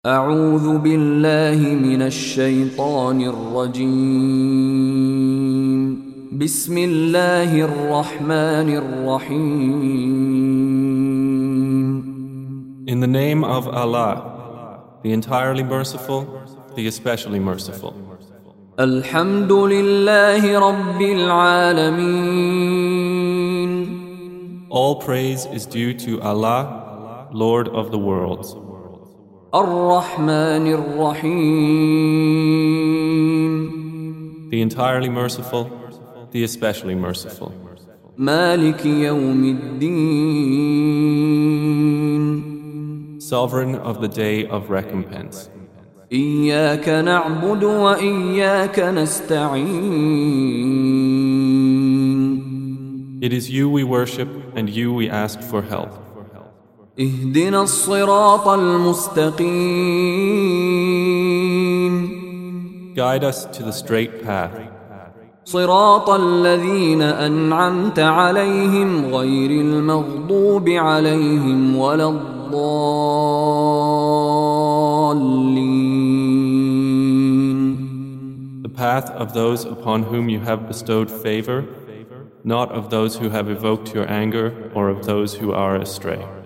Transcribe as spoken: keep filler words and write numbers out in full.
أعوذ بالله من الشيطان الرجيم بسم الله الرحمن الرحيم In the name of Allah, the entirely merciful, the especially merciful. الحمد لله رب العالمين All praise is due to Allah, Lord of the worlds. الرحمن الرحيم The entirely merciful, the especially merciful. مالك يوم الدين Sovereign of the day of recompense. إياك نعبد وإياك نستعين It is you we worship and you we ask for help. اهدنا الصراط المستقيم Guide us to the straight path. صراط الذين أنعمت عليهم غير المغضوب عليهم ولا الضالين The path of those upon whom you have bestowed favor, not of those who have evoked your anger or of those who are astray.